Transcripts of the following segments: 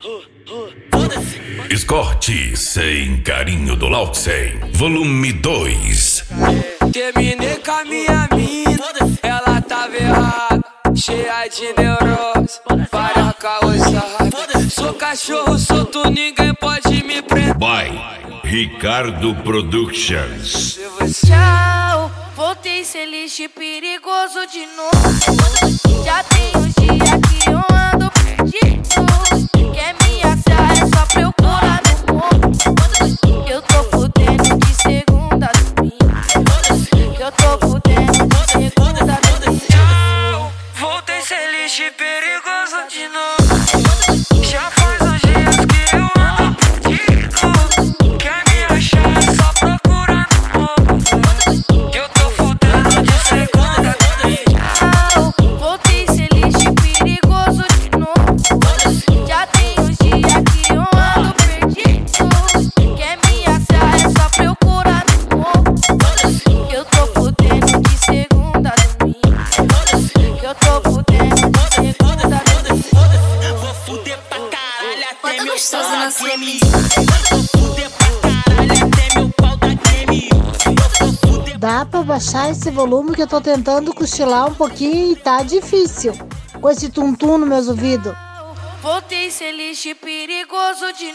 Escorte sem carinho do Lauxen, volume 2. Terminei com a minha mina, ela tava errada, cheia de neurose, para causar. Sou cachorro solto, ninguém pode me prender. By Ricardo Productions. Tchau, voltei ser lixo perigoso de novo. Já tem uns dias que eu ando perdido. Quer me achar é só procurar no mundo. Eu tô fudendo de segunda a domingo. Eu tô fudendo de segunda a domingo. Tchau, voltei ser lixo perigoso de novo. Já faz uns dias que eu ando perdido. Quer me achar é só procurar no mundo. Eu tô fudendo de segunda a domingo. Tchau, voltei ser lixo perigoso de novo. Já tem uns dias que eu ando perdido. Quer me achar é só procurar no mundo. Eu tô fudendo de segunda a domingo. Eu tô fudendo de segunda a domingo. Vou fuder pra caralho até meu gostoso pau na da sua game. Vou fuder pra caralho até meu pau da game. Vou fuder. Dá pra baixar esse volume que eu tô tentando cochilar um pouquinho e tá difícil. Com esse tum-tum nos meus ouvidos. Voltei ser lixo perigoso de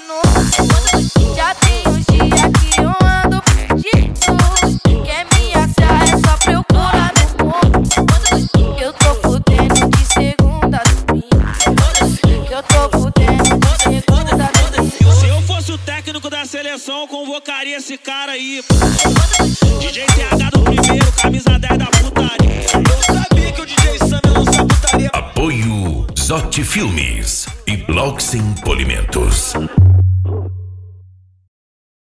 novo. Já tem uns dias que eu ando perdido. Quer me achar é só procurar no mundo. Eu tô fudendo de segunda a domingo. Eu tô fudendo de segunda a domingo. Se eu fosse o técnico da seleção, eu convocaria esse cara aí. DJ TH do primeiro, camisa 10 da putaria. Eu sabia que o DJ Sam ia lançar putaria. Apoio Zote Filmes e Lauxen Polimentos.